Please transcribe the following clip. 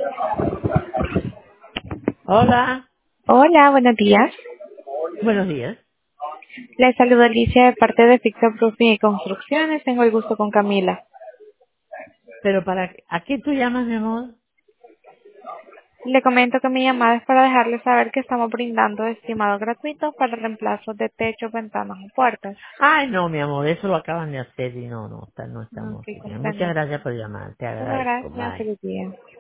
Hola, Hola, buenos días. buenos días. Les saludo Alicia de parte de Fixo Roofing y Construcciones. Tengo el gusto con Camila. Pero ¿a qué tú llamas, mi amor? Le comento que mi llamada es para dejarle saber que estamos brindando estimado gratuito para reemplazo de techos, ventanas y puertas. Ay, no, mi amor, eso lo acaban de hacer y no Ok, estamos. Muchas comprendo. gracias por llamar, te Bueno, agradezco, gracias. bye. Feliz día.